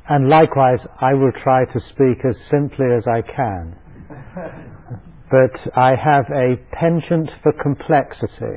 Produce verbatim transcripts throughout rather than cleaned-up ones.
And likewise, I will try to speak as simply as I can. But I have a penchant for complexity.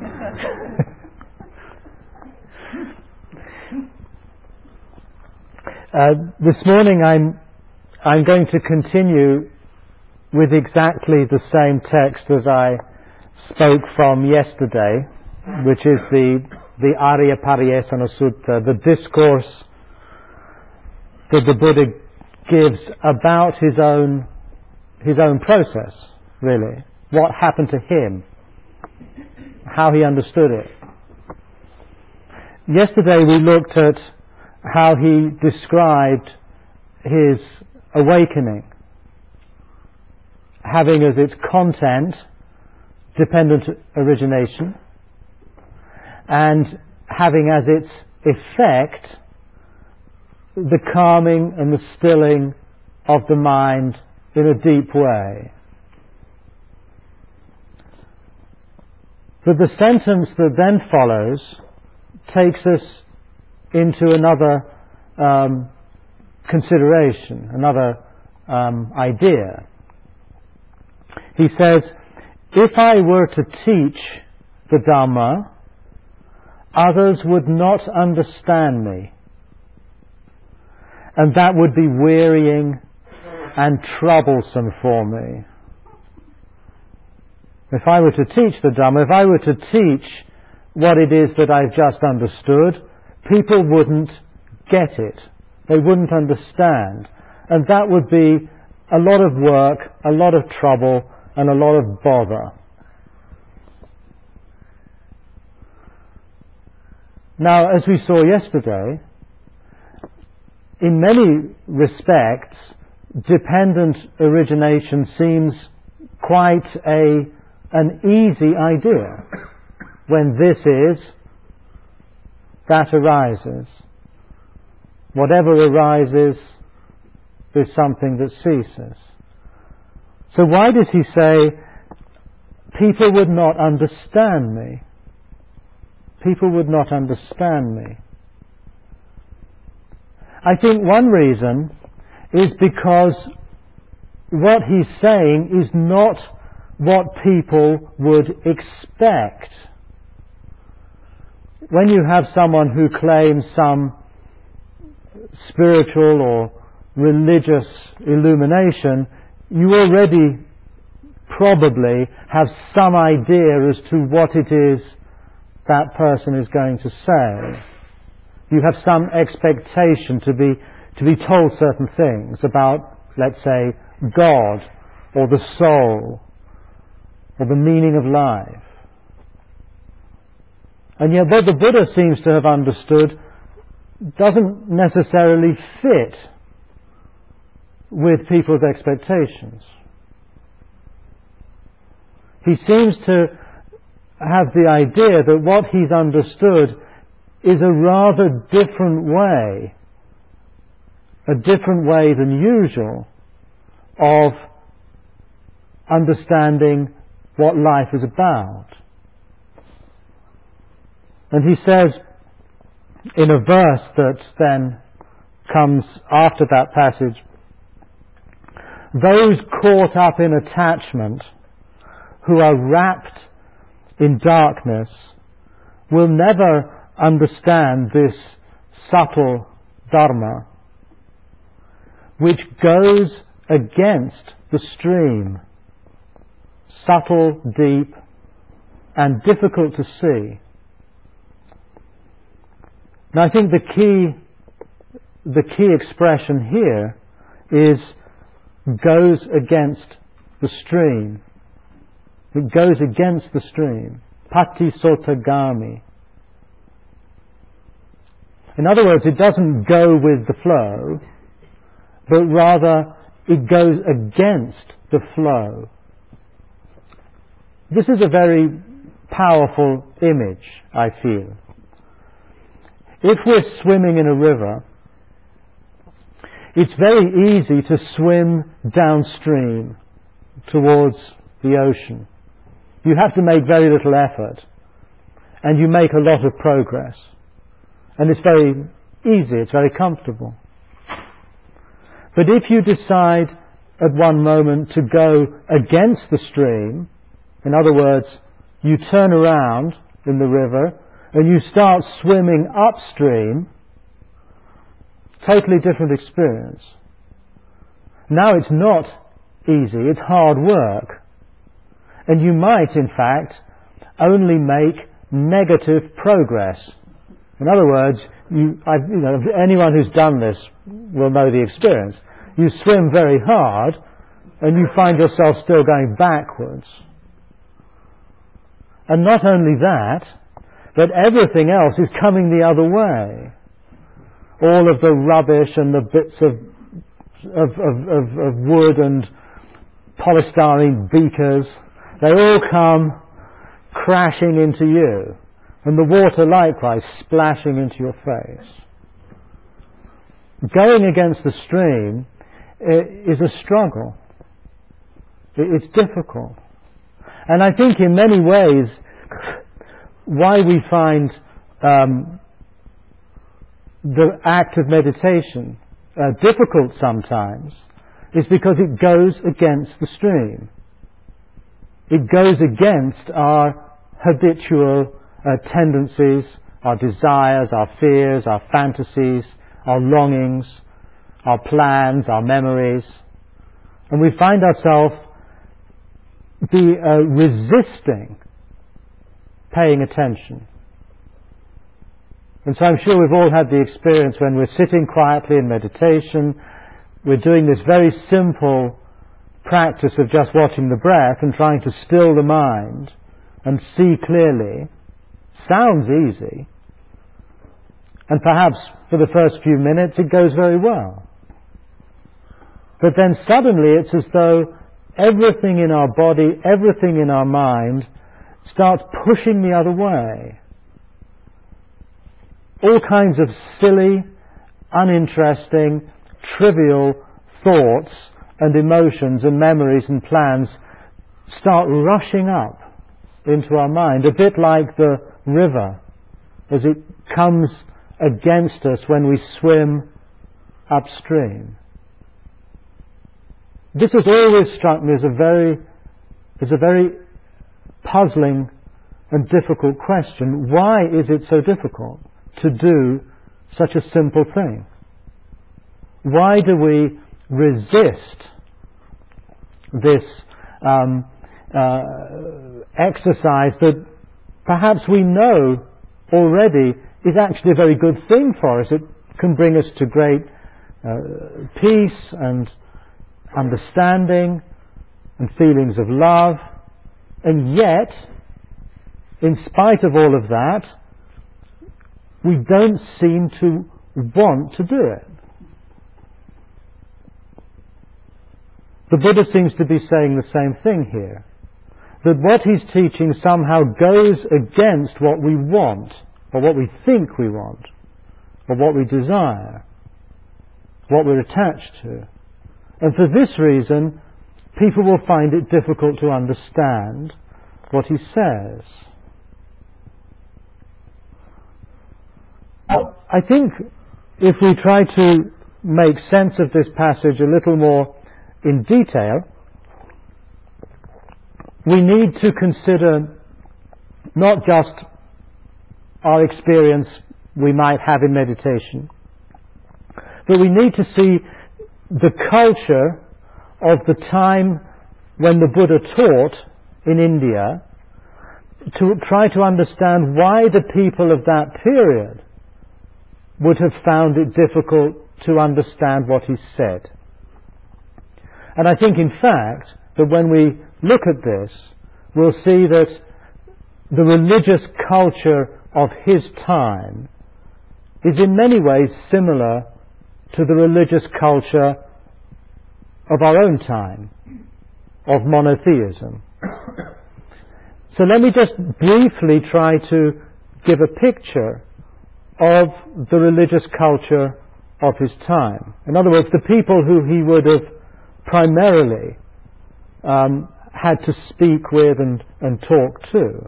uh, this morning I'm I'm going to continue with exactly the same text as I spoke from yesterday, which is the the Arya Pariyesana Sutta, the discourse that the Buddha gives about his own his own process, really. What happened to him, how he understood it. Yesterday we looked at how he described his awakening, having as its content dependent origination, and having as its effect the calming and the stilling of the mind in a deep way. But the sentence that then follows takes us into another um, consideration, another um, idea. He says, if I were to teach the Dhamma, others would not understand me, and that would be wearying and troublesome for me. If I were to teach the Dhamma, if I were to teach what it is that I've just understood, people wouldn't get it. They wouldn't understand. And that would be a lot of work, a lot of trouble, and a lot of bother. Now, as we saw yesterday, in many respects, dependent origination seems quite a an easy idea. When this is, that arises. Whatever arises is something that ceases. So why does he say, people would not understand me? People would not understand me. I think one reason is because what he's saying is not what people would expect. When you have someone who claims some spiritual or religious illumination, you already probably have some idea as to what it is that person is going to say. You have some expectation to be to be told certain things about, let's say, God or the soul or the meaning of life. And yet what the Buddha seems to have understood doesn't necessarily fit with people's expectations. He seems to have the idea that what he's understood is a rather different way, a different way than usual of understanding what life is about. And he says in a verse that then comes after that passage, those caught up in attachment who are wrapped in darkness will never understand this subtle Dharma which goes against the stream, subtle, deep, and difficult to see. Now I think the key the key expression here is goes against the stream. It goes against the stream. Patisotagami. In other words, it doesn't go with the flow, but rather it goes against the flow. This is a very powerful image, I feel. If we're swimming in a river, it's very easy to swim downstream towards the ocean. You have to make very little effort, and you make a lot of progress. And it's very easy, it's very comfortable. But if you decide at one moment to go against the stream, in other words, you turn around in the river and you start swimming upstream, totally different experience. Now it's not easy, it's hard work. And you might, in fact, only make negative progress. In other words, you, I, you know, anyone who's done this will know the experience. You swim very hard and you find yourself still going backwards. And not only that, but everything else is coming the other way. All of the rubbish and the bits of of, of, of, of wood and polystyrene beakers, they all come crashing into you. And the water likewise splashing into your face. Going against the stream is a struggle. It's difficult. And I think in many ways why we find um, the act of meditation uh, difficult sometimes is because it goes against the stream. It goes against our habitual uh, tendencies, our desires, our fears, our fantasies, our longings, our plans, our memories. And we find ourselves be uh, resisting paying attention. And so I'm sure we've all had the experience when we're sitting quietly in meditation, we're doing this very simple practice of just watching the breath and trying to still the mind and see clearly. Sounds easy. And perhaps for the first few minutes it goes very well. But then suddenly it's as though everything in our body, everything in our mind starts pushing the other way. All kinds of silly, uninteresting, trivial thoughts and emotions and memories and plans start rushing up into our mind, a bit like the river as it comes against us when we swim upstream. This has always struck me as a very, as a very puzzling and difficult question. Why is it so difficult to do such a simple thing? Why do we resist this um, uh, exercise that perhaps we know already is actually a very good thing for us? It can bring us to great uh, peace and understanding and feelings of love, and yet, in spite of all of that, we don't seem to want to do it. The Buddha seems to be saying the same thing here, that what he's teaching somehow goes against what we want, or what we think we want, or what we desire, what we're attached to. And for this reason, people will find it difficult to understand what he says. I think if we try to make sense of this passage a little more in detail, we need to consider not just our experience we might have in meditation, but we need to see the culture of the time when the Buddha taught in India, to try to understand why the people of that period would have found it difficult to understand what he said. And I think, in fact, that when we look at this, we'll see that the religious culture of his time is in many ways similar to the religious culture of our own time, of monotheism. So let me just briefly try to give a picture of the religious culture of his time. In other words, the people who he would have primarily um, had to speak with and, and talk to.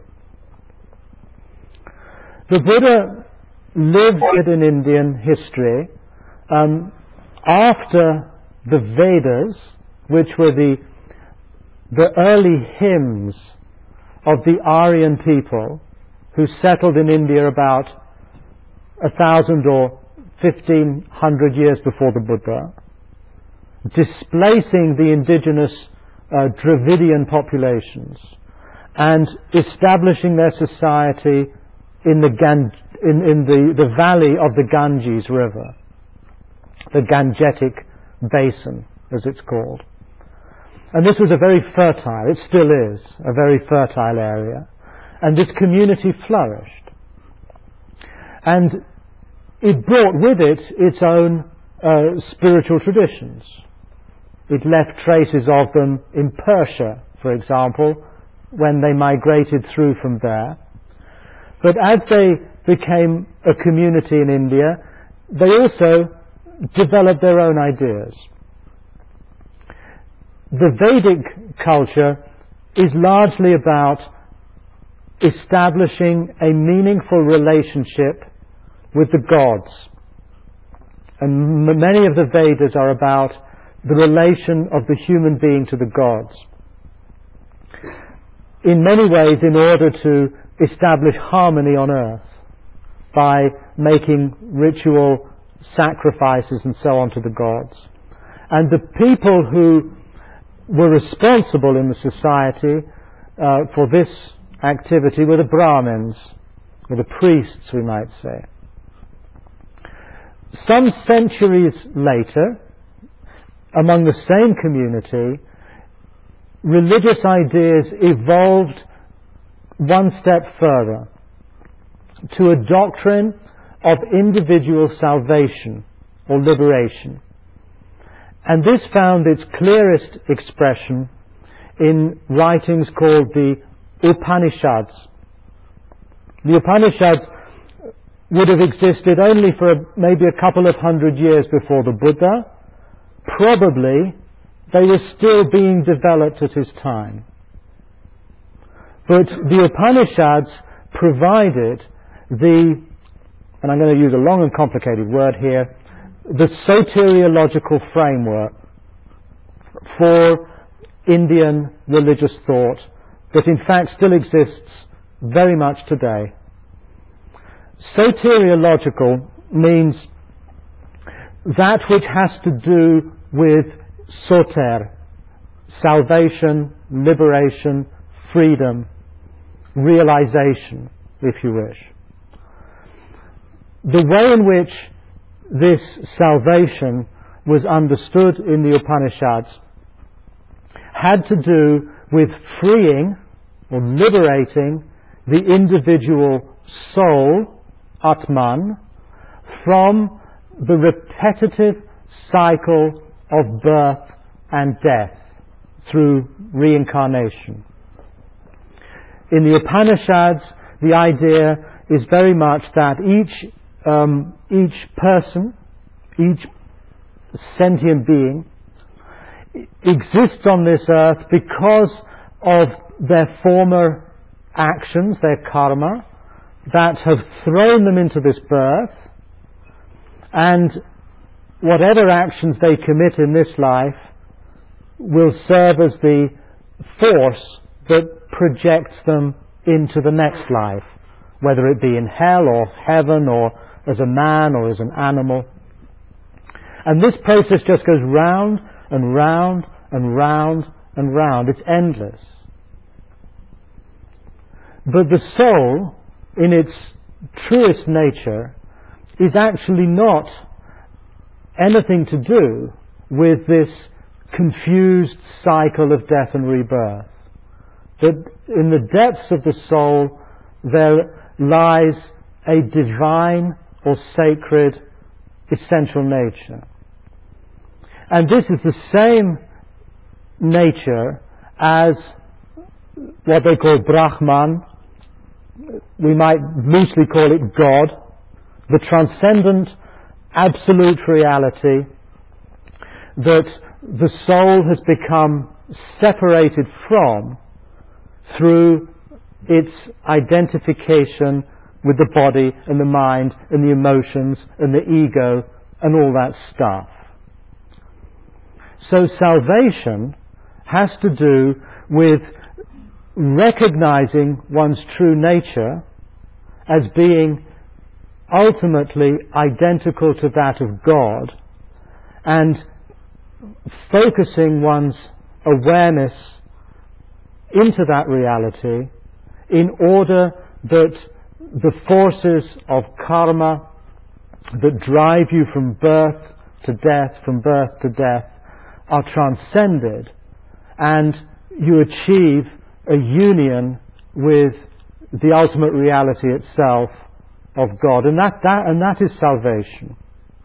The Buddha lived in Indian history um, after the Vedas, which were the, the early hymns of the Aryan people who settled in India about a thousand or fifteen hundred years before the Buddha, displacing the indigenous uh, Dravidian populations and establishing their society in the Gan- in, in the, the valley of the Ganges River, the Gangetic Basin, as it's called. And this was a very fertile, it still is, a very fertile area. And this community flourished. And it brought with it its own uh, spiritual traditions. It left traces of them in Persia, for example, when they migrated through from there. But as they became a community in India, they also developed their own ideas. The Vedic culture is largely about establishing a meaningful relationship with the gods. And m- many of the Vedas are about the relation of the human being to the gods. In many ways, in order to establish harmony on earth by making ritual sacrifices and so on to the gods. And the people who were responsible in the society uh, for this activity were the Brahmins, or the priests, we might say. Some centuries later, among the same community, religious ideas evolved one step further to a doctrine of individual salvation or liberation. And this found its clearest expression in writings called the Upanishads. The Upanishads would have existed only for a, maybe a couple of hundred years before the Buddha. Probably they were still being developed at his time. But the Upanishads provided the, and I'm going to use a long and complicated word here, the soteriological framework for Indian religious thought that in fact still exists very much today. Soteriological means that which has to do with soter, salvation, liberation, freedom, realization, if you wish. The way in which this salvation was understood in the Upanishads had to do with freeing or liberating the individual soul, Atman, from the repetitive cycle of birth and death through reincarnation. In the Upanishads, the idea is very much that each um, each person, each sentient being, exists on this earth because of their former actions, their karma, that have thrown them into this birth, and whatever actions they commit in this life will serve as the force that projects them into the next life, whether it be in hell or heaven or as a man or as an animal. And this process just goes round and round and round and round. It's endless. But the soul, in its truest nature, is actually not anything to do with this confused cycle of death and rebirth. That in the depths of the soul there lies a divine or sacred essential nature. And this is the same nature as what they call Brahman. We might loosely call it God, the transcendent absolute reality that the soul has become separated from through its identification with the body and the mind and the emotions and the ego and all that stuff. So salvation has to do with recognizing one's true nature as being ultimately identical to that of God, and focusing one's awareness into that reality in order that the forces of karma that drive you from birth to death, from birth to death, are transcended, and you achieve a union with the ultimate reality itself of God, and that, that and that is salvation.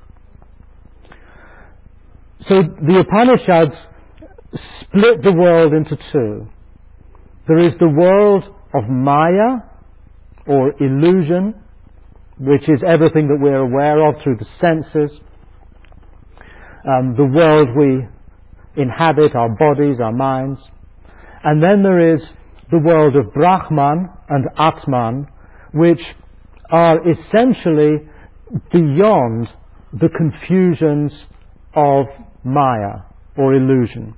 So the Upanishads split the world into two. There is the world of Maya, or illusion, which is everything that we're aware of through the senses, um, the world we inhabit, our bodies, our minds. And then there is the world of Brahman and Atman, which are essentially beyond the confusions of Maya, or illusion.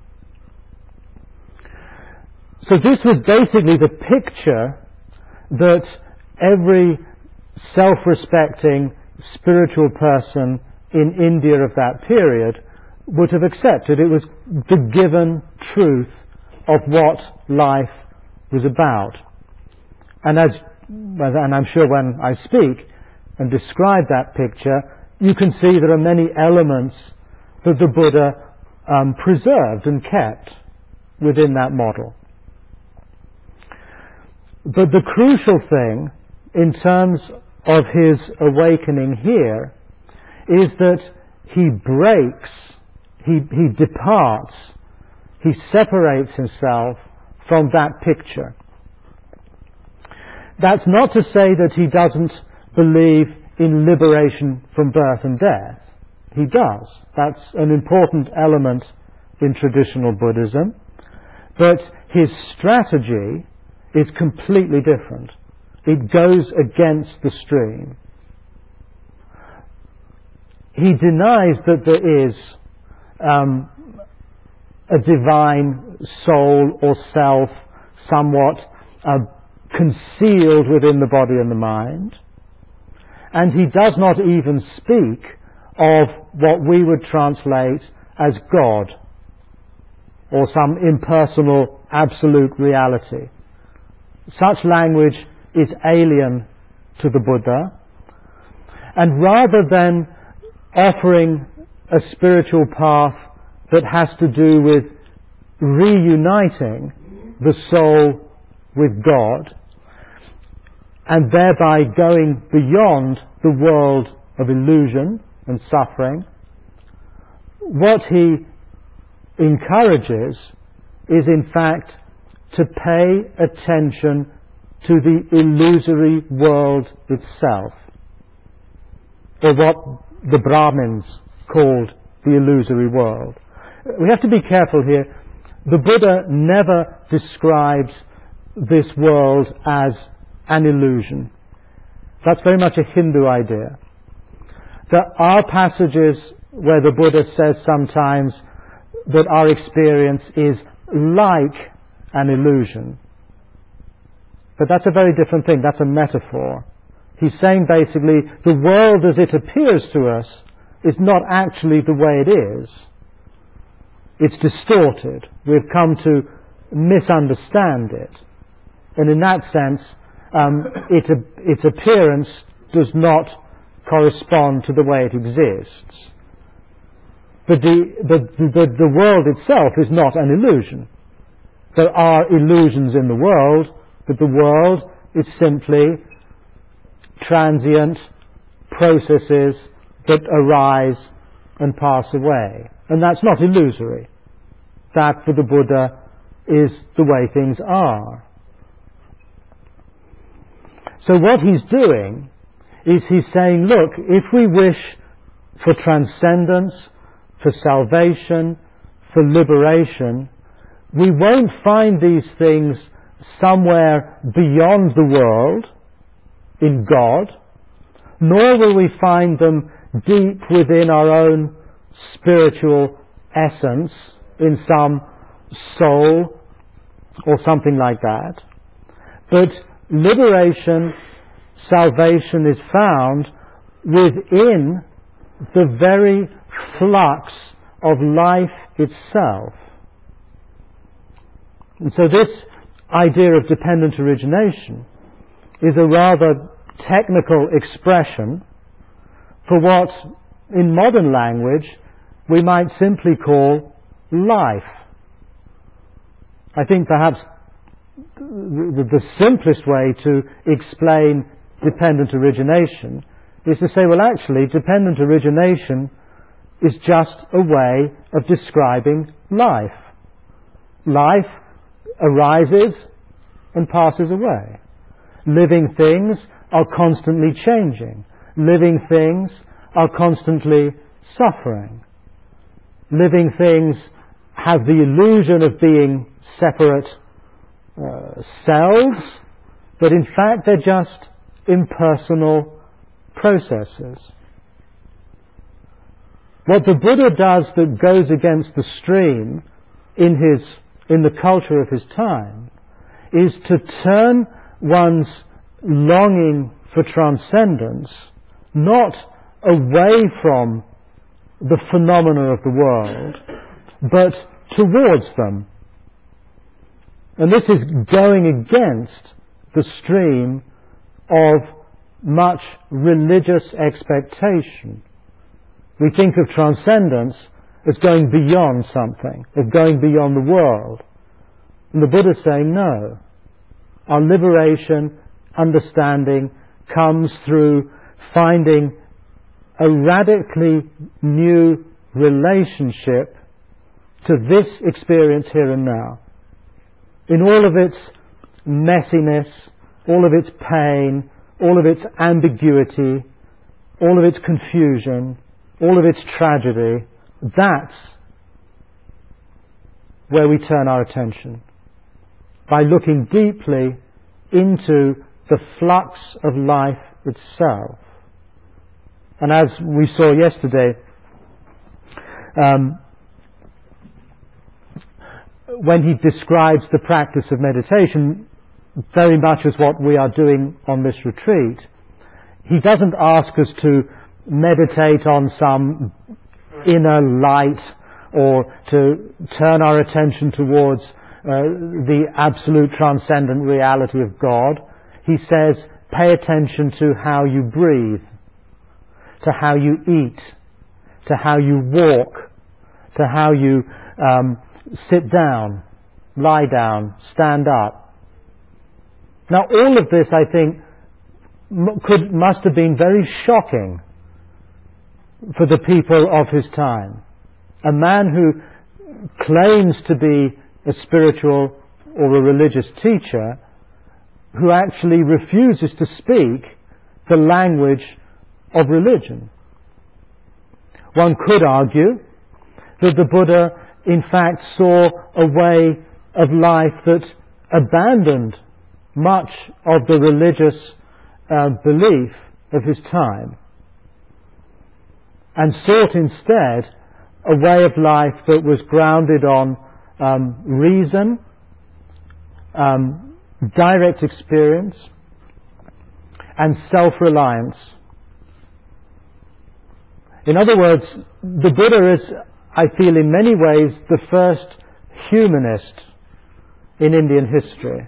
So this was basically the picture that every self-respecting spiritual person in India of that period would have accepted. It was the given truth of what life was about. And as, and I'm sure when I speak and describe that picture, you can see there are many elements that the Buddha um, preserved and kept within that model. But the crucial thing in terms of his awakening here is that he breaks, he, he departs, he separates himself from that picture. That's not to say that he doesn't believe in liberation from birth and death. He does. That's an important element in traditional Buddhism. But his strategy is completely different. It goes against the stream. He denies that there is um, a divine soul or self somewhat uh, concealed within the body and the mind. And he does not even speak of what we would translate as God, or some impersonal absolute reality. Such language is alien to the Buddha, and rather than offering a spiritual path that has to do with reuniting the soul with God, and thereby going beyond the world of illusion and suffering, what he encourages is in fact to pay attention to the illusory world itself, or what the Brahmins called the illusory world. We have to be careful here. The Buddha never describes this world as an illusion. That's very much a Hindu idea. There are passages where the Buddha says sometimes that our experience is like an illusion. But that's a very different thing. That's a metaphor. He's saying basically the world as it appears to us is not actually the way it is. It's distorted. We've come to misunderstand it. And in that sense, um, it, its appearance does not correspond to the way it exists. But the, the, the, the world itself is not an illusion. There are illusions in the world, but the world is simply transient processes that arise and pass away. And that's not illusory. That, for the Buddha, is the way things are. So what he's doing is he's saying, look, if we wish for transcendence, for salvation, for liberation, we won't find these things somewhere beyond the world, in God, nor will we find them deep within our own spiritual essence, in some soul, or something like that. But liberation, salvation is found within the very flux of life itself. And so this idea of dependent origination is a rather technical expression for what, in modern language, we might simply call life. I think perhaps the, the simplest way to explain dependent origination is to say, well, actually, dependent origination is just a way of describing life. Life arises and passes away. Living things are constantly changing. Living things are constantly suffering. Living things have the illusion of being separate uh, selves, but in fact they're just impersonal processes. What the Buddha does that goes against the stream in his in the culture of his time is to turn one's longing for transcendence not away from the phenomena of the world, but towards them. And this is going against the stream of much religious expectation. We think of transcendence as going beyond something, of going beyond the world. And the Buddha is saying, no. Our liberation, understanding, comes through finding a radically new relationship to this experience here and now. In all of its messiness, all of its pain, all of its ambiguity, all of its confusion, all of its tragedy, that's where we turn our attention. By looking deeply into the flux of life itself. And as we saw yesterday, um, when he describes the practice of meditation, very much as what we are doing on this retreat, he doesn't ask us to meditate on some inner light or to turn our attention towards uh, the absolute transcendent reality of God. He says, pay attention to how you breathe, to how you eat, to how you walk, to how you um, sit down, lie down, stand up. Now all of this, I think, could, must have been very shocking for the people of his time. A man who claims to be a spiritual or a religious teacher who actually refuses to speak the language of religion. One could argue that the Buddha in fact saw a way of life that abandoned much of the religious uh, belief of his time and sought instead a way of life that was grounded on um, reason, um, direct experience, and self-reliance. In other words, the Buddha is, I feel, in many ways the first humanist in Indian history.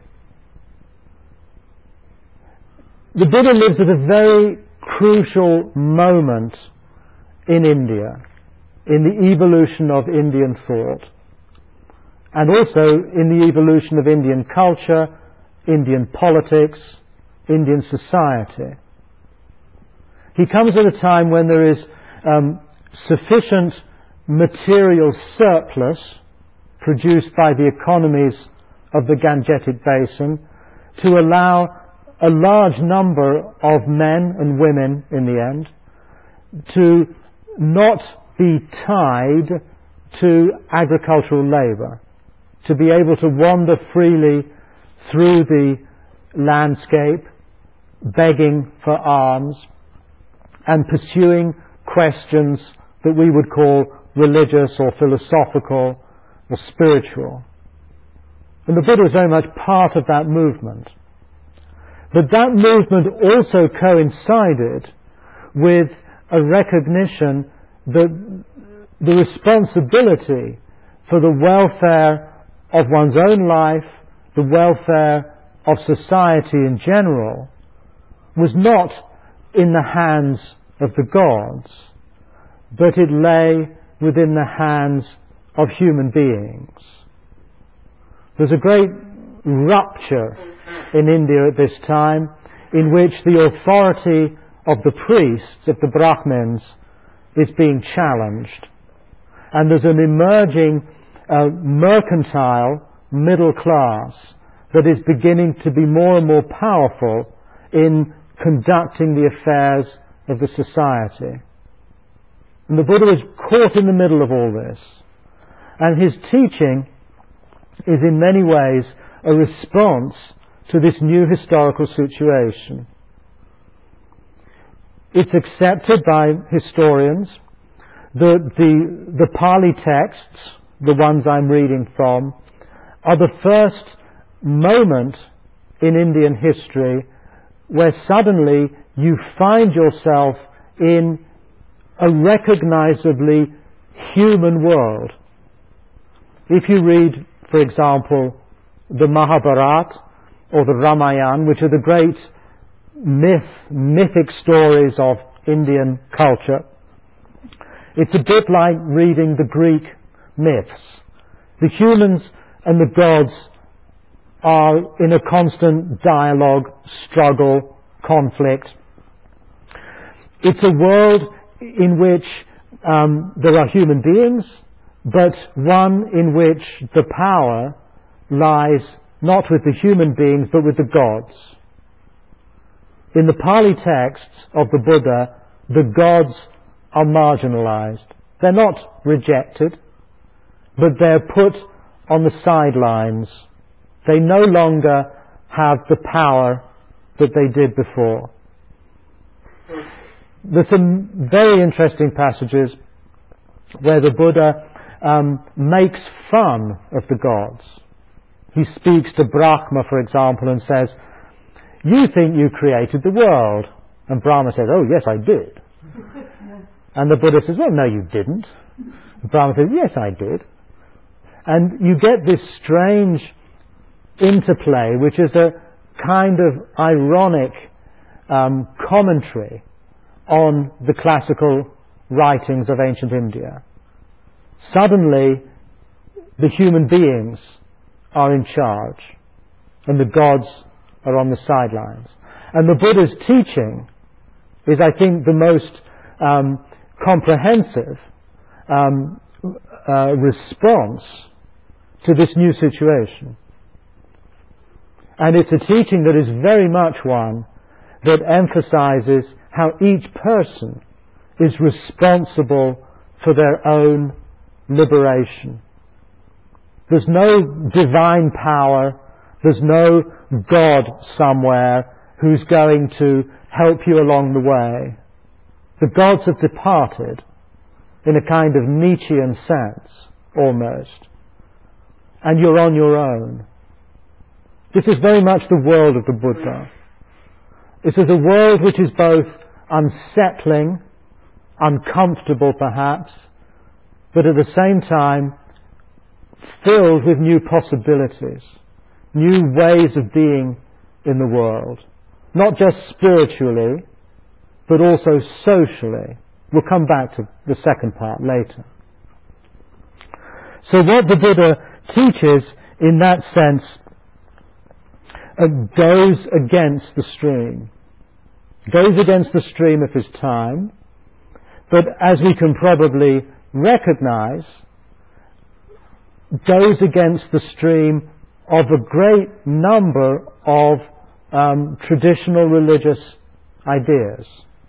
The Buddha lives at a very crucial moment in India, in the evolution of Indian thought, and also in the evolution of Indian culture, Indian politics, Indian society. He comes at a time when there is um, sufficient material surplus produced by the economies of the Gangetic Basin to allow a large number of men and women, in the end, to not be tied to agricultural labour, to be able to wander freely through the landscape, begging for alms, and pursuing questions that we would call religious or philosophical or spiritual. And the Buddha was very much part of that movement. But that movement also coincided with a recognition that the responsibility for the welfare of one's own life, the welfare of society in general, was not in the hands of the gods, but it lay within the hands of human beings. There's a great rupture in India at this time in which the authority of the priests, of the Brahmins, is being challenged. And there's an emerging uh, mercantile middle class that is beginning to be more and more powerful in conducting the affairs of the society. And the Buddha was caught in the middle of all this. And his teaching is in many ways a response to this new historical situation. It's accepted by historians that the, the Pali texts, the ones I'm reading from, are the first moment in Indian history where suddenly you find yourself in a recognizably human world. If you read, for example, the Mahabharata or the Ramayana, which are the great myth, mythic stories of Indian culture, it's a bit like reading the Greek myths. The humans and the gods are in a constant dialogue, struggle, conflict. It's a world in which um, there are human beings, but one in which the power lies not with the human beings, but with the gods. In the Pali texts of the Buddha, the gods are marginalized. They're not rejected, but they're put on the sidelines. They no longer have the power that they did before. There's some very interesting passages where the Buddha um, makes fun of the gods. He speaks to Brahma, for example, and says, "You think you created the world." And Brahma says, "Oh, yes, I did." And the Buddha says, "Well, no, you didn't." And Brahma says, "Yes, I did." And you get this strange interplay, which is a kind of ironic um, commentary on the classical writings of ancient India. Suddenly, the human beings are in charge, and the gods are on the sidelines. And the Buddha's teaching is, I think, the most um, comprehensive um, uh, response to this new situation. And it's a teaching that is very much one that emphasizes how each person is responsible for their own liberation. There's no divine power, there's no God somewhere who's going to help you along the way. The gods have departed in a kind of Nietzschean sense, almost. And you're on your own. This is very much the world of the Buddha. This is a world which is both unsettling, uncomfortable perhaps, but at the same time filled with new possibilities, new ways of being in the world. Not just spiritually, but also socially. We'll come back to the second part later. So what the Buddha teaches in that sense uh, goes against the stream. Goes against the stream of his time, but as we can probably recognize, goes against the stream of a great number of um, traditional religious ideas.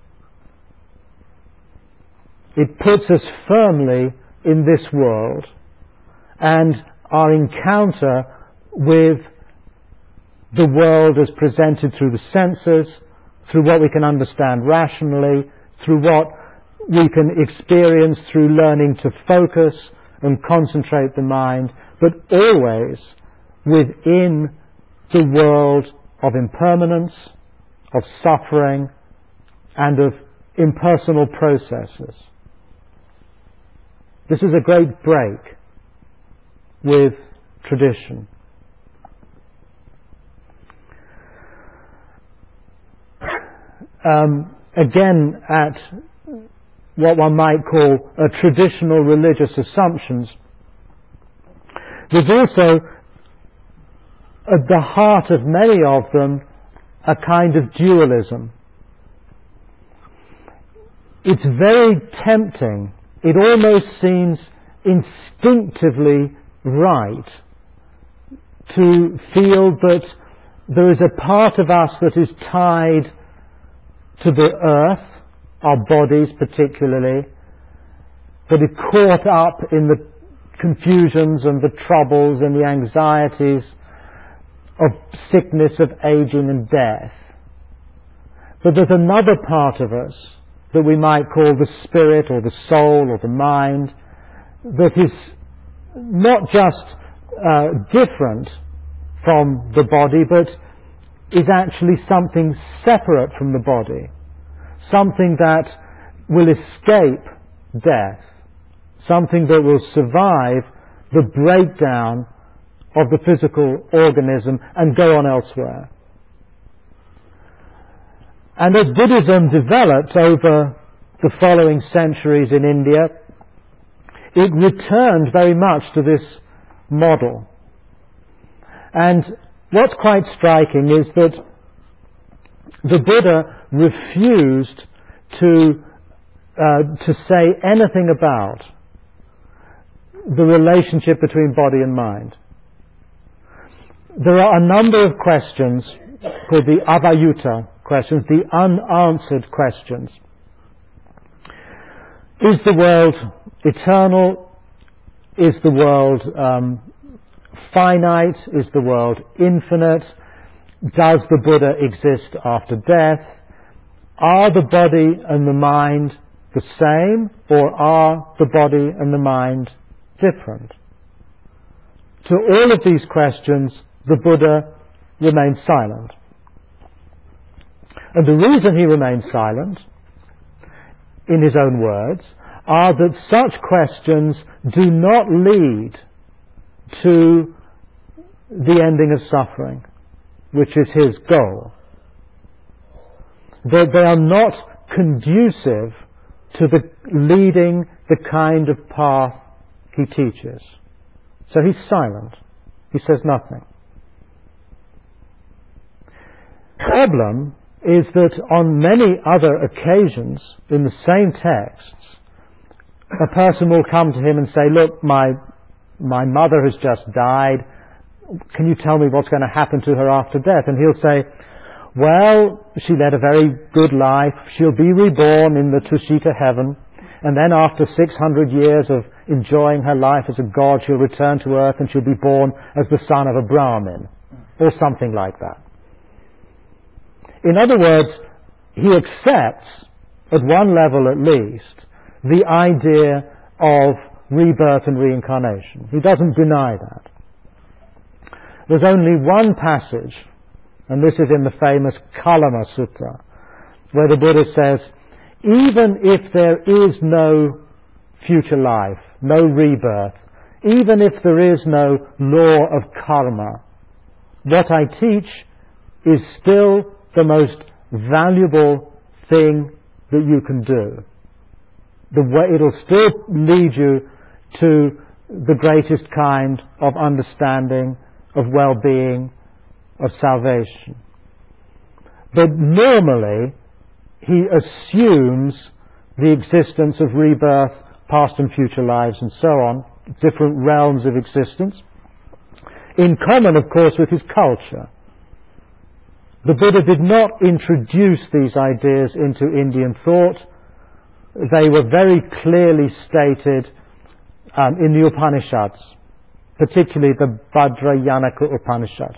It puts us firmly in this world, and our encounter with the world as presented through the senses, through what we can understand rationally, through what we can experience through learning to focus and concentrate the mind, but always within the world of impermanence, of suffering, and of impersonal processes. This is a great break with tradition. Um, again, at what one might call uh, traditional religious assumptions, there's also at the heart of many of them a kind of dualism. It's very tempting, it almost seems instinctively right to feel that there is a part of us that is tied to the earth, our bodies particularly, that is caught up in the confusions and the troubles and the anxieties of sickness, of aging and death. But there's another part of us that we might call the spirit or the soul or the mind that is not just uh, different from the body, but is actually something separate from the body, something that will escape death, something that will survive the breakdown of the physical organism and go on elsewhere. And as Buddhism developed over the following centuries in India, it returned very much to this model. And what's quite striking is that the Buddha refused to uh, to say anything about the relationship between body and mind. There are a number of questions called the avayutta questions, the unanswered questions. Is the world eternal? Is the world um, finite? Is the world infinite? Does the Buddha exist after death? Are the body and the mind the same, or are the body and the mind different? To all of these questions, the Buddha remained silent. And the reason he remained silent, in his own words, are that such questions do not lead to the ending of suffering, which is his goal. That they are not conducive to the leading the kind of path he teaches. So he's silent. He says nothing. Problem is that on many other occasions in the same texts, a person will come to him and say, look, my my mother has just died. Can you tell me what's going to happen to her after death? And he'll say, well, she led a very good life. She'll be reborn in the Tushita heaven. And then after six hundred years of enjoying her life as a god, she'll return to earth and she'll be born as the son of a Brahmin. Or something like that. In other words, he accepts, at one level at least, the idea of rebirth and reincarnation. He doesn't deny that. There's only one passage, and this is in the famous Kalama Sutta, where the Buddha says, even if there is no future life, no rebirth, even if there is no law of karma, what I teach is still the most valuable thing that you can do. The way it'll still lead you to the greatest kind of understanding, of well-being, of salvation. But normally, he assumes the existence of rebirth, past and future lives, and so on, different realms of existence, in common, of course, with his culture. The Buddha did not introduce these ideas into Indian thought. They were very clearly stated um, in the Upanishads, particularly the Vajrayana Upanishad.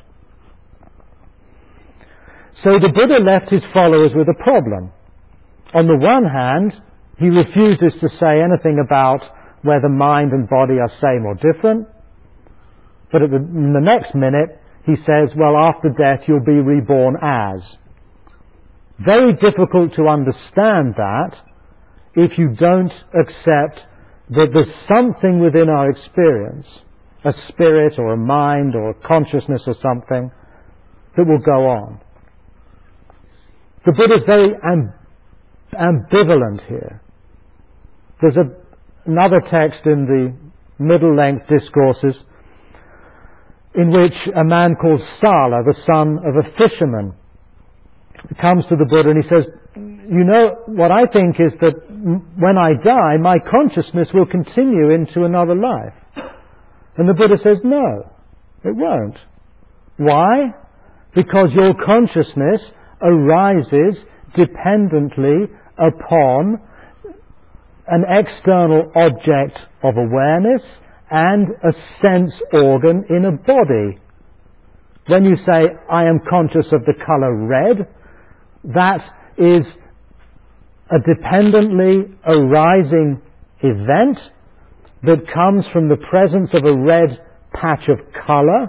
So the Buddha left his followers with a problem. On the one hand, He refuses to say anything about whether mind and body are same or different. But at the, in the next minute, he says, well, after death you'll be reborn as. Very difficult to understand that if you don't accept that there's something within our experience, a spirit or a mind or a consciousness or something, that will go on. The Buddha is very amb- ambivalent here. There's a, another text in the middle-length discourses in which a man called Sala, the son of a fisherman, comes to the Buddha and he says, you know, what I think is that when I die, my consciousness will continue into another life. And the Buddha says, no, it won't. Why? Because your consciousness arises dependently upon an external object of awareness and a sense organ in a body. When you say, I am conscious of the color red, that is a dependently arising event that comes from the presence of a red patch of color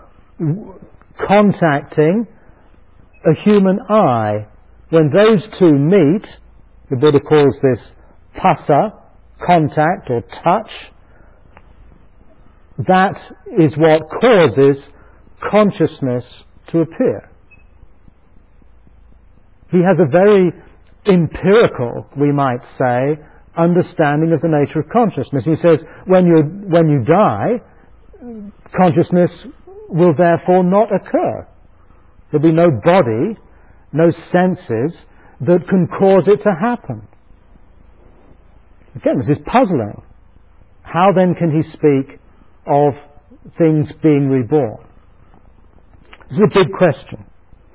contacting a human eye. When those two meet, the Buddha calls this phassa, contact or touch, that is what causes consciousness to appear. He has a very empirical, we might say, understanding of the nature of consciousness. He says, when you, when you die, consciousness will therefore not occur. There'll be no body, no senses that can cause it to happen. Again, this is puzzling. How then can he speak of things being reborn? This is a big question.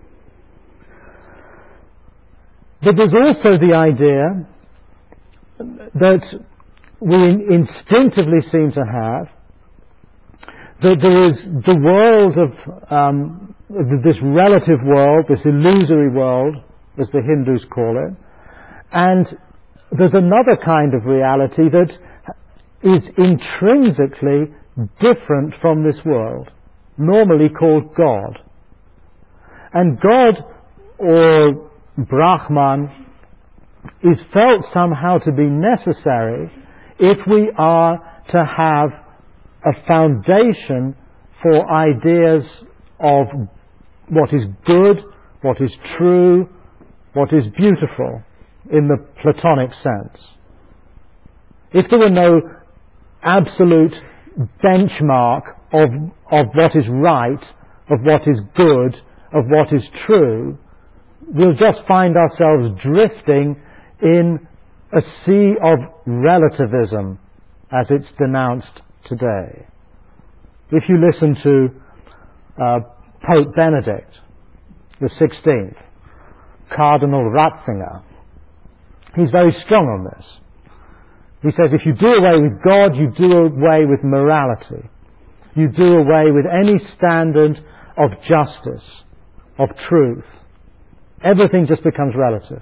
But there's also the idea that we instinctively seem to have, that there is the world of um, this relative world, this illusory world, as the Hindus call it, and there's another kind of reality that is intrinsically different from this world, normally called God. And God, or Brahman, is felt somehow to be necessary if we are to have a foundation for ideas of what is good, what is true, what is beautiful in the Platonic sense. If there were no absolute benchmark of, of what is right, of what is good, of what is true, we'll just find ourselves drifting in a sea of relativism as it's denounced today. If you listen to uh, Pope Benedict the sixteenth, Cardinal Ratzinger, he's very strong on this. He says if you do away with God, you do away with morality. You do away with any standard of justice, of truth. Everything just becomes relative.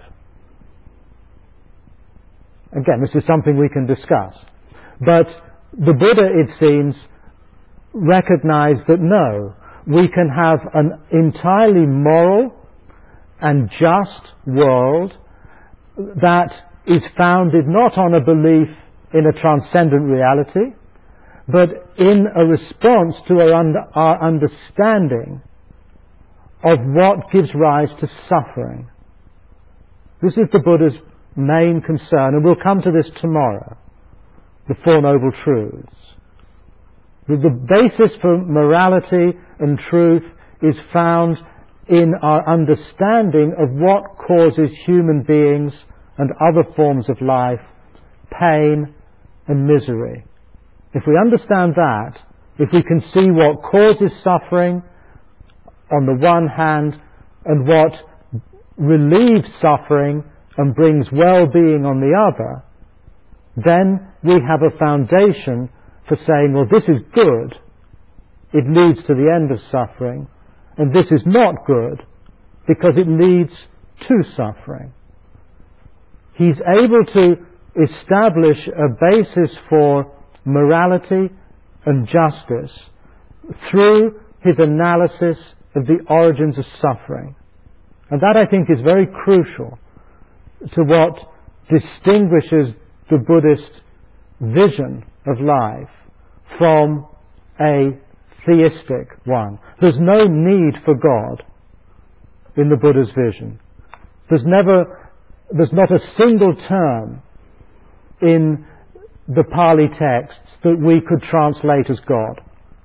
Again, this is something we can discuss. But the Buddha, it seems, recognized that no, we can have an entirely moral and just world that is founded not on a belief in a transcendent reality, but in a response to our, under, our understanding of what gives rise to suffering. This is the Buddha's main concern, and we'll come to this tomorrow, the Four Noble Truths. The, the basis for morality and truth is found in our understanding of what causes human beings and other forms of life pain and misery. If we understand that, if we can see what causes suffering on the one hand and what relieves suffering and brings well-being on the other, then we have a foundation for saying, well, this is good, it leads to the end of suffering, and this is not good because it leads to suffering. He's able to establish a basis for morality and justice through his analysis of the origins of suffering. And that, I think, is very crucial to what distinguishes the Buddhist vision of life from a theistic one. There's no need for God in the Buddha's vision. There's never, there's not a single term in the Pali texts that we could translate as God.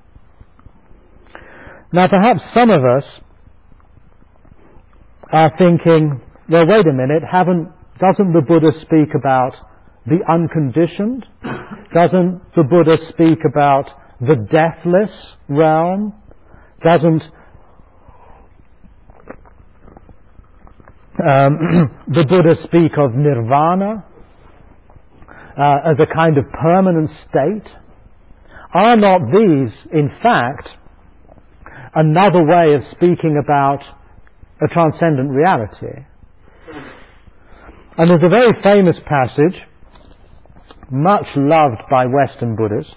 Now, perhaps some of us are thinking, well, wait a minute, haven't, doesn't the Buddha speak about the unconditioned? Doesn't the Buddha speak about the deathless realm? Doesn't um, the Buddha speak of nirvana uh, as a kind of permanent state? Are not these, in fact, another way of speaking about a transcendent reality? And there's a very famous passage, much loved by Western Buddhists,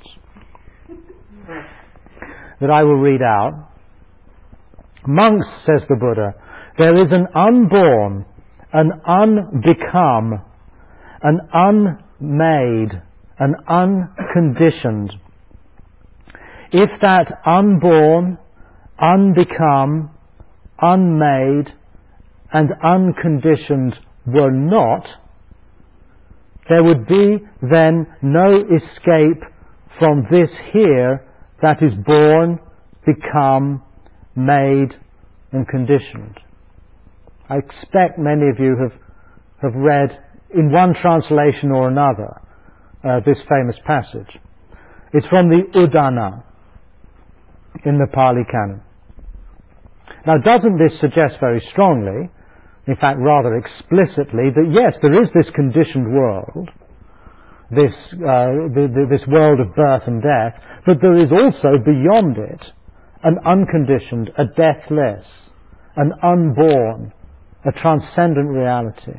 that I will read out. Monks, says the Buddha, there is an unborn, an unbecome, an unmade, an unconditioned. If that unborn, unbecome, unmade, and unconditioned were not, there would be then no escape from this here that is born, become, made, and conditioned. I expect many of you have, have read in one translation or another uh, this famous passage. It's from the Udana in the Pali Canon. Now, doesn't this suggest very strongly, in fact rather explicitly, that yes, there is this conditioned world, this, uh, the, the, this world of birth and death, but there is also beyond it an unconditioned, a deathless, an unborn, a transcendent reality.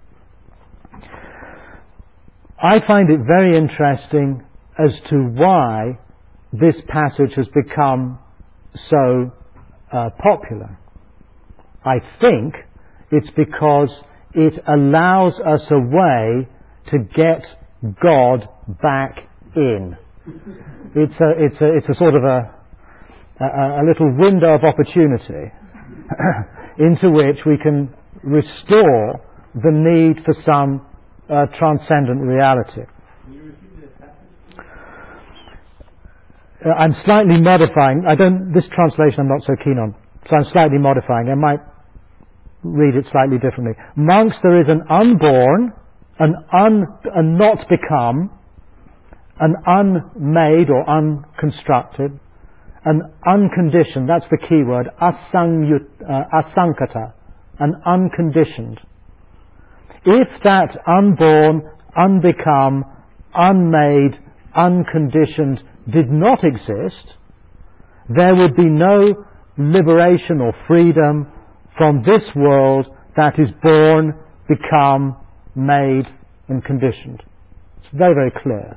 I find it very interesting as to why this passage has become so uh, popular. I think it's because it allows us a way to get God back in. It's a, it's a, it's a sort of a, a, a little window of opportunity into which we can restore the need for some uh, transcendent reality. Uh, I'm slightly modifying. I don't. This translation I'm not so keen on, so I'm slightly modifying. I might read it slightly differently. Monks, there is an unborn, an un, a not become, an unmade or unconstructed, an unconditioned. That's the key word. Asanyut, uh, asankata, an unconditioned. If that unborn, unbecome, unmade, unconditioned did not exist, there would be no liberation or freedom from this world that is born, become, made, and conditioned. It's very, very clear.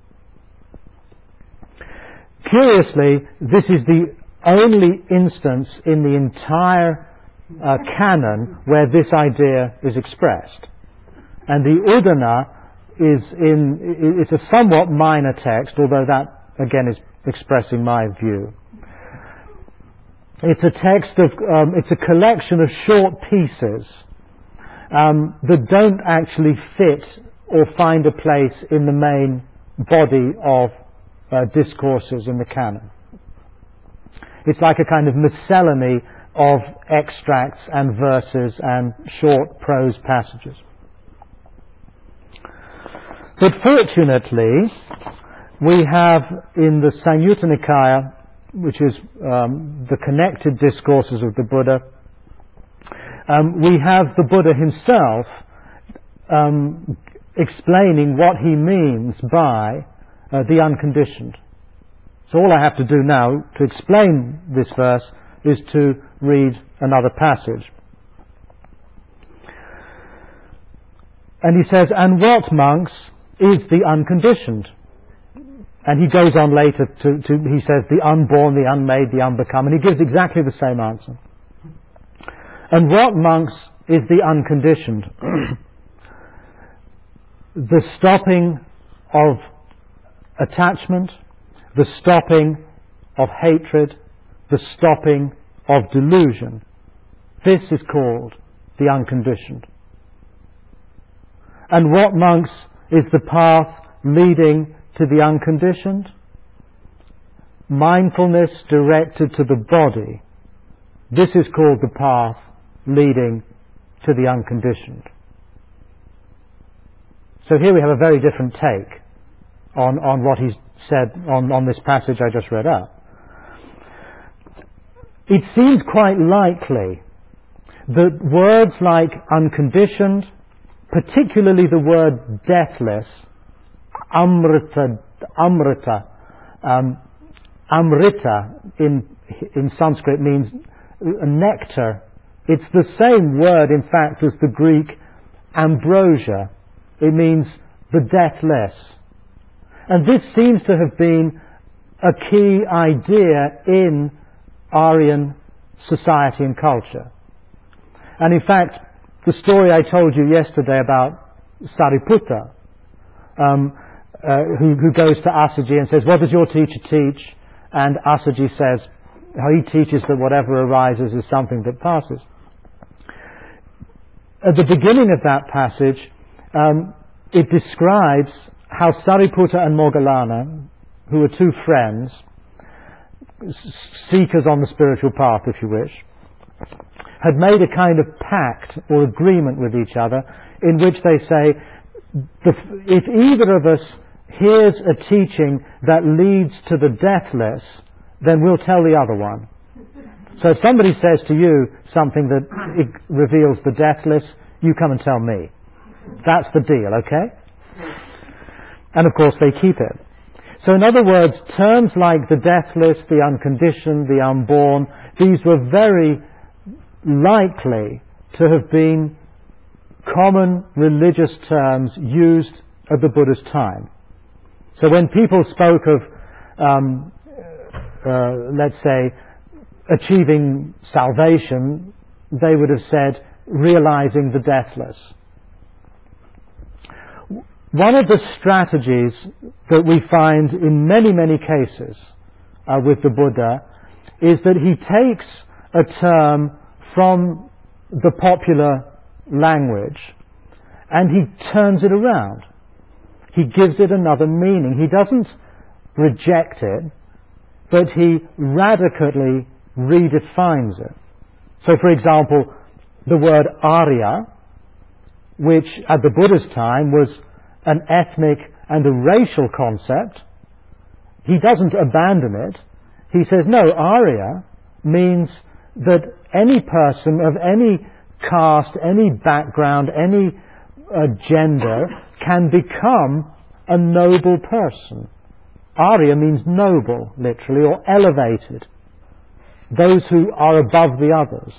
Curiously, this is the only instance in the entire uh, canon where this idea is expressed. And the Udana is in, it's a somewhat minor text, although that again is expressing my view. It's a text of, um, it's a collection of short pieces um, that don't actually fit or find a place in the main body of uh, discourses in the canon. It's like a kind of miscellany of extracts and verses and short prose passages. But fortunately, we have in the Samyutta Nikaya, which is um, the connected discourses of the Buddha, um, we have the Buddha himself um, explaining what he means by uh, the unconditioned. So all I have to do now to explain this verse is to read another passage. And he says, and what, monks, is the unconditioned? And he goes on later to, to, he says, the unborn, the unmade, the unbecome, and he gives exactly the same answer. And what, monks, is the unconditioned? The stopping of attachment, the stopping of hatred, the stopping of delusion. This is called the unconditioned. And what, monks, is the path leading to the unconditioned? Mindfulness directed to the body. This is called the path leading to the unconditioned. So here we have a very different take on, on what he's said on, on this passage I just read out. It seems quite likely that words like unconditioned, particularly the word deathless, amrita, amrita, um, amrita in, in Sanskrit means nectar. It's the same word, in fact, as the Greek ambrosia. It means the deathless. And this seems to have been a key idea in Aryan society and culture. And in fact, the story I told you yesterday about Sariputta, um, uh, who, who goes to Asaji and says, what does your teacher teach? And Asaji says, how he teaches that whatever arises is something that passes. At the beginning of that passage, um, it describes how Sariputta and Moggallana, who were two friends, seekers on the spiritual path, if you wish, had made a kind of pact or agreement with each other in which they say, if either of us hears a teaching that leads to the deathless, then we'll tell the other one. So if somebody says to you something that it reveals the deathless, you come and tell me. That's the deal, okay? And of course they keep it. So in other words, terms like the deathless, the unconditioned, the unborn, these were very likely to have been common religious terms used at the Buddha's time. So when people spoke of, um, uh, let's say, achieving salvation, they would have said, realizing the deathless. One of the strategies that we find in many, many cases uh, with the Buddha is that he takes a term from the popular language and he turns it around. He gives it another meaning. He doesn't reject it, but he radically redefines it. So, for example, the word Arya, which at the Buddha's time was an ethnic and a racial concept, he doesn't abandon it. He says, no, Arya means that any person of any caste, any background, any uh, gender can become a noble person. Arya means noble, literally, or elevated. Those who are above the others.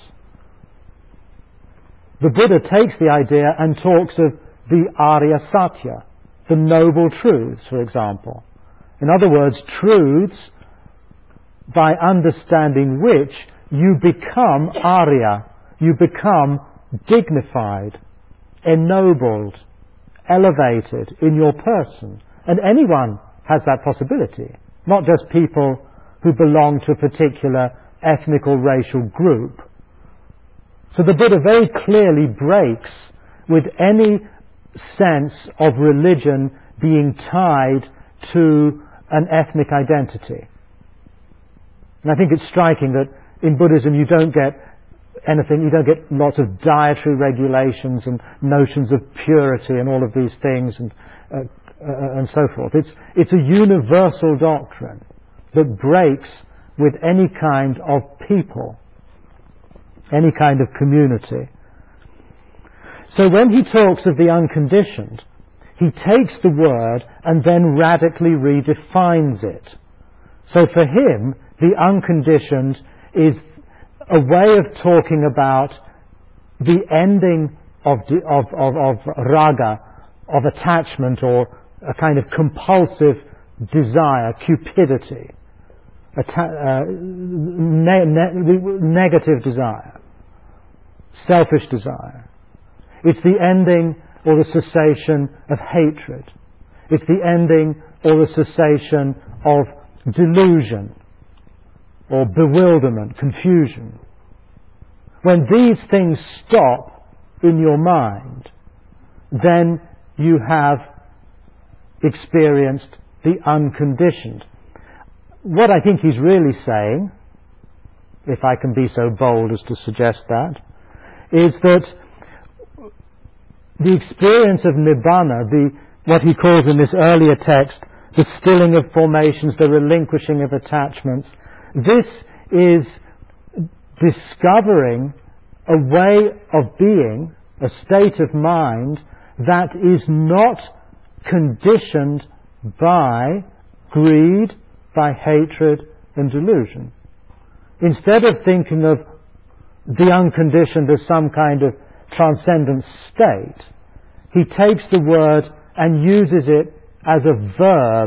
The Buddha takes the idea and talks of the Arya Satya, the noble truths, for example. In other words, truths by understanding which you become Arya, you become dignified, ennobled, elevated in your person. And anyone has that possibility, not just people who belong to a particular ethnic or racial group. So the Buddha very clearly breaks with any sense of religion being tied to an ethnic identity. And I think it's striking that in Buddhism you don't get anything, you don't get lots of dietary regulations and notions of purity and all of these things and uh, uh, and so forth. It's, it's a universal doctrine that breaks with any kind of people, any kind of community. So when he talks of the unconditioned, he takes the word and then radically redefines it. So for him, the unconditioned is a way of talking about the ending of, of, of, of raga, of attachment, or a kind of compulsive desire, cupidity, atta- uh, ne- ne- negative desire, selfish desire. It's the ending or the cessation of hatred. It's the ending or the cessation of delusion or bewilderment, confusion. When these things stop in your mind, then you have experienced the unconditioned. What I think he's really saying, if I can be so bold as to suggest that, is that the experience of Nibbana, the, what he calls in this earlier text, the stilling of formations, the relinquishing of attachments, this is discovering a way of being, a state of mind that is not conditioned by greed, by hatred and delusion. Instead of thinking of the unconditioned as some kind of transcendent state, he takes the word and uses it as a verb.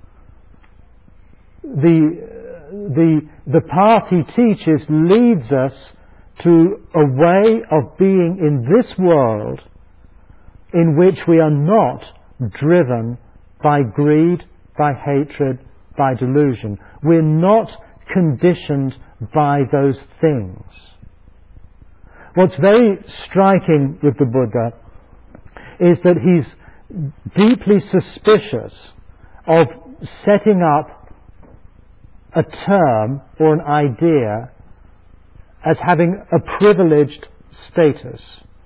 The, the, the path he teaches leads us to a way of being in this world in which we are not driven by greed, by hatred, by delusion. We're not conditioned by those things. What's very striking with the Buddha is that he's deeply suspicious of setting up a term or an idea as having a privileged status.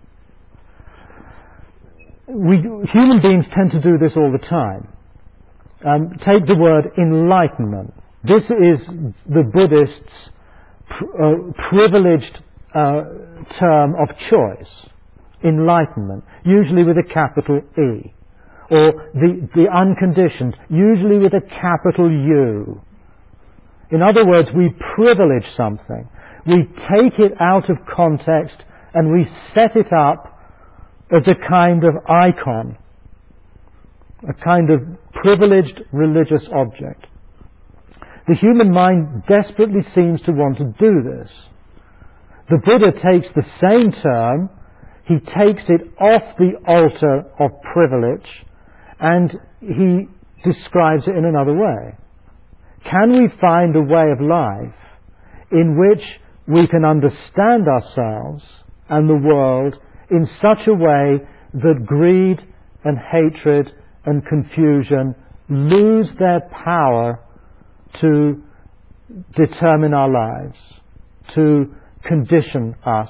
We, human beings tend to do this all the time. Um, take the word enlightenment. This is the Buddhists' pr- uh, privileged uh, term of choice. Enlightenment, usually with a capital E. Or the, the unconditioned, usually with a capital U. In other words, we privilege something. We take it out of context and we set it up as a kind of icon, a kind of privileged religious object. The human mind desperately seems to want to do this. The Buddha takes the same term, he takes it off the altar of privilege, and he describes it in another way. Can we find a way of life in which we can understand ourselves and the world in such a way that greed and hatred and confusion lose their power to determine our lives, to condition us?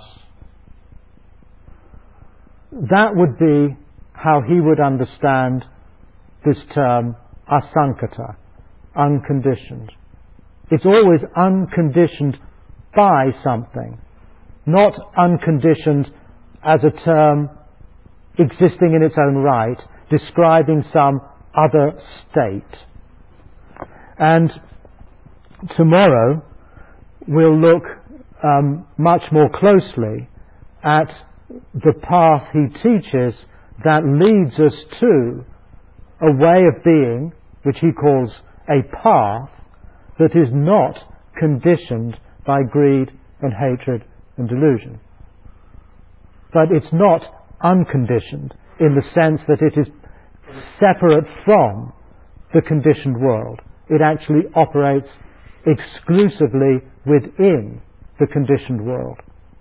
That would be how he would understand this term asankata, unconditioned. It's always unconditioned by something, not unconditioned as a term existing in its own right, describing some other state. And tomorrow we'll look um, much more closely at the path he teaches that leads us to a way of being, which he calls a path, that is not conditioned by greed and hatred and delusion. But it's not unconditioned in the sense that it is separate from the conditioned world. It actually operates exclusively within the conditioned world.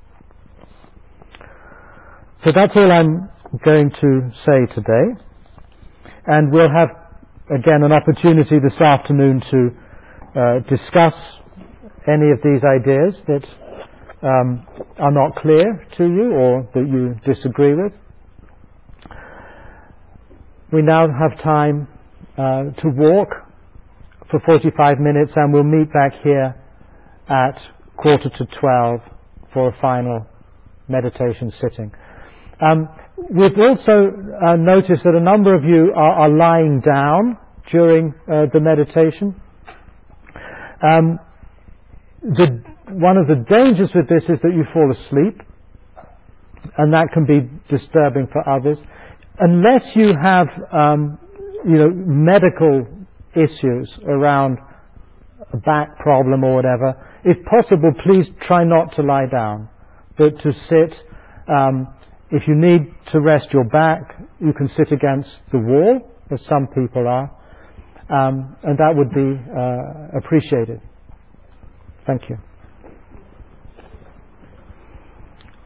So that's all I'm going to say today. And we'll have, again, an opportunity this afternoon to uh, discuss any of these ideas that um, are not clear to you or that you disagree with. We now have time uh, to walk for forty-five minutes, and we'll meet back here at quarter to twelve for a final meditation sitting. Um, we've also uh, noticed that a number of you are, are lying down during uh, the meditation. Um, the, one of the dangers with this is that you fall asleep. and that can be disturbing for others. Unless you have, um, you know, medical issues around a back problem or whatever, if possible, please try not to lie down, but to sit. Um, if you need to rest your back, you can sit against the wall, as some people are, um, and that would be uh, appreciated. Thank you.